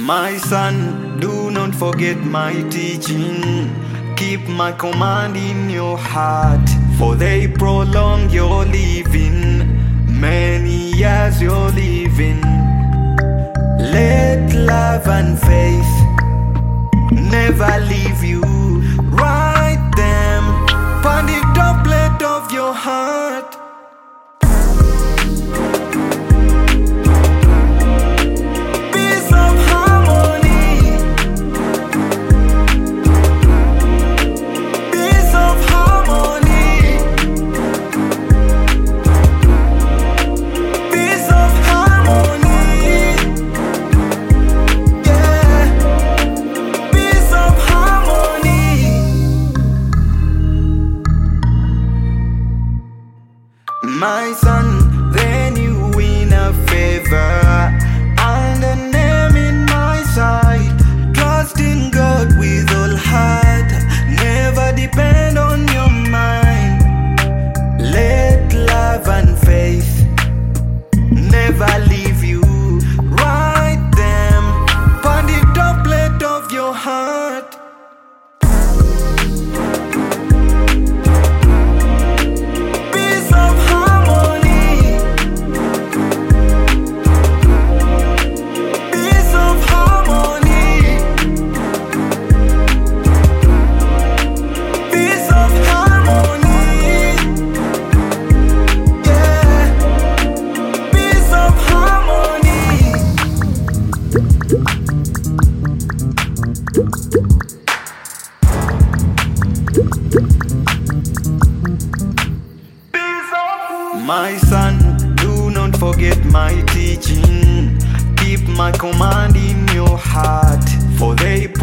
My son, do not forget my teaching. Keep my command in your heart, for they prolong your living. Many years you're living. Let love and faith never leave you. Write them on the tablet of your heart. Peace of harmony. Peace of harmony. Peace of harmony. Yeah. Peace of harmony. My son, then you win a favor and a name in my sight. Trust in God with all heart. Never depend on your mind. Let love and faith never leave you. Write them on the tablet of your heart. Peace of harmony. Peace of harmony. Peace of harmony. Yeah. Peace of harmony. My son, do not forget my teaching. Keep my command in your heart, for they